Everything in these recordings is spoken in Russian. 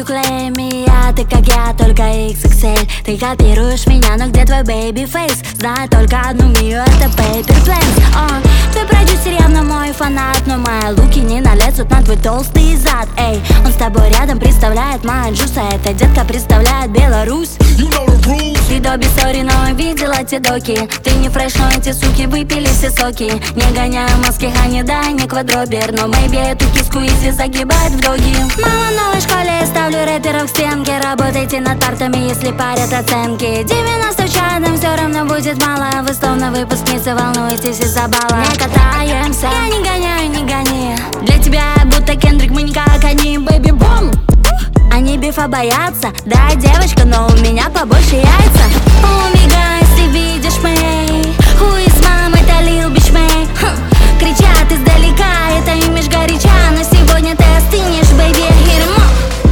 you claim me, ты как я, только XXL. Ты копируешь меня, но где твой baby face? Знаю только одну Мию, это Paper Planes. Твой продюсер явно мой фанат, но мои луки не налезут на твой толстый зад. Эй, он с тобой рядом представляет Манджуса, эта детка представляет Беларусь. Ты Добби, сори, но видела те доки. Ты не фреш, но эти суки выпили все соки. Не гоняю маски, Хани, да, не квадробер, но maybe эту киску изи загибает в доги. Мама, в новой школе я ставлю рэперов к стенке. Работайте над партами, если парят оценки. 90 в чадом все равно будет мало. Вы словно выпускницы, волнуетесь из-за балла. Не катаемся, я не гоняю, не гони. Для тебя я будто Кендрик, мы не как они, baby бум. Они бифа боятся, да, девочка, но у меня побольше яйца. Омега, если видишь мэй, хуй с мамой, это Lil Bitch May. Кричат издалека, это имидж горяча, но сегодня ты остынешь, baby, hit 'em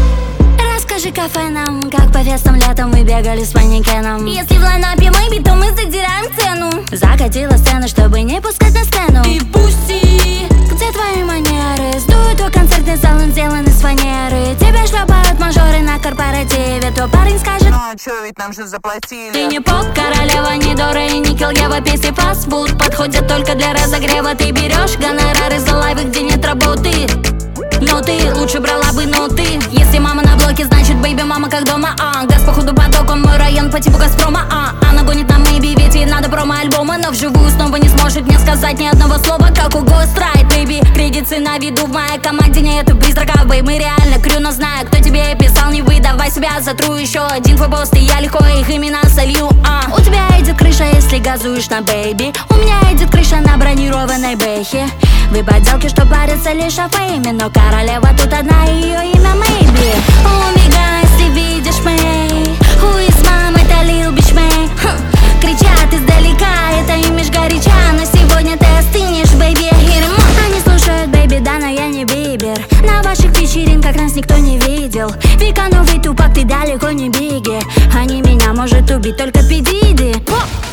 up. Расскажи кафенам, как по фестам летом мы бегали с манекеном. Если в лайнапе maybe, то мы задираем цену. Закатила сцену, чтобы не пускать на сцену. И пусти, где твои манеры? Сдует твой концертный зал, он сделан из фанеры. Тебя шлепают мажоры на корпоративе. То парень скажет: ну а чё, ведь нам же заплатили. Ты не поп-королева, не Дора и не Килгева. Песни фастфуд подходят только для разогрева. Ты берешь гонорары за лайвы, где нет работы. Но ты лучше брала бы ноты. Если мама на блоке, значит бэйби мама как дома. Газ походу поток, он мой район по типу Газпрома. Она гонит на maybe, ведь ей надо промо-альбома. Но вживую снова не сможет мне сказать ни одного слова, как у Ghostwrite, baby. Кредиты на виду, в моей команде нету призраков, бэй. Мы реально крю, но знаю, кто тебе писал, не выдавай себя. Затру еще один твой пост, и я легко их имена солью. У тебя идет крыша, если газуешь на бэйби. У меня идет крыша на бронированной бэхе. Вы поделки, что парятся лишь о фейме, но королева тут одна, ее имя maybe. Омега, если видишь мэй, хуй с мамой, это Lil Bitch May. Кричат издалека, это имидж горяча, но сегодня ты остынешь, baby, hit 'em up. Они слушают, baby, да, но я не Бибер. На ваших вечеринках нас никто не видел. Вика, новый тупак, ты далеко не Биги. Они меня может убить только Пи Диди.